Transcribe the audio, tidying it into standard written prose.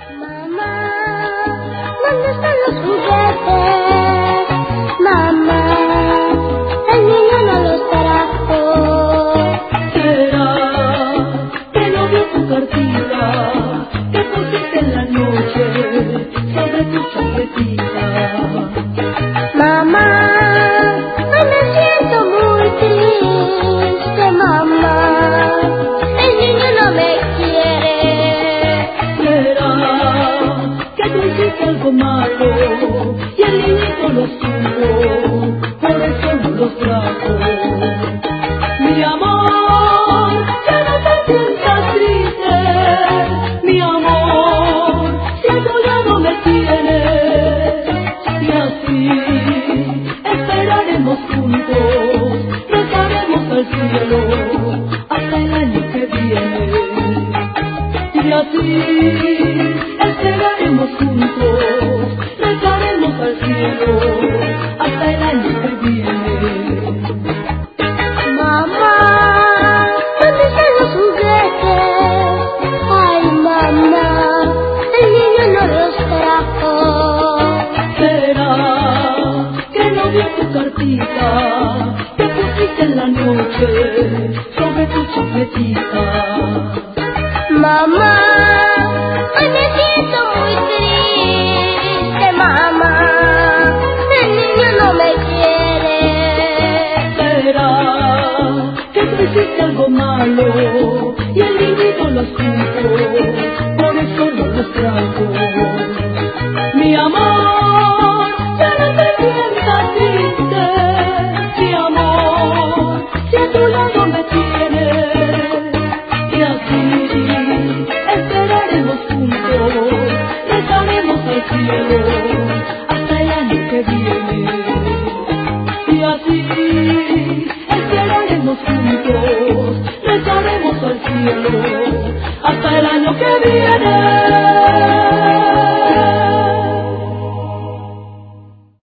Mamá, ¿dónde están los juguetes? Mamá, el niño no los trajo. ¿Será que no vio tu cartita que pusiste en la noche sobre tu chaquetita? Mamá, hoy me siento muy triste, mamá, el niño no me quiere. ¿Será que tú hiciste algo malo y el niñito lo supo, por eso no los trajo? Mi amor, ya no te sientas triste, mi amor, si a tu lado me tienes, y así esperaremos juntos, rezaremos al cielo hasta el año que viene. Y así esperaremos juntos, rezaremos al cielo hasta el año que viene. Mamá, ¿dónde están los juguetes? Ay, mamá, el niño no los trajo. ¿Será que no vio tu cartita que pusiste en la noche sobre tu chaquetita? Mamá, hoy me siento muy triste, mamá, el niño no me quiere. ¿Será que tú hiciste algo malo y el niñito lo supo, por eso no los trajo? Mi amor, ya no te sientas triste, mi amor, si a tu lado me tienes, y así esperaremos juntos, rezaremos al cielo hasta el año que viene. Y así esperaremos juntos, rezaremos al cielo hasta el año que viene.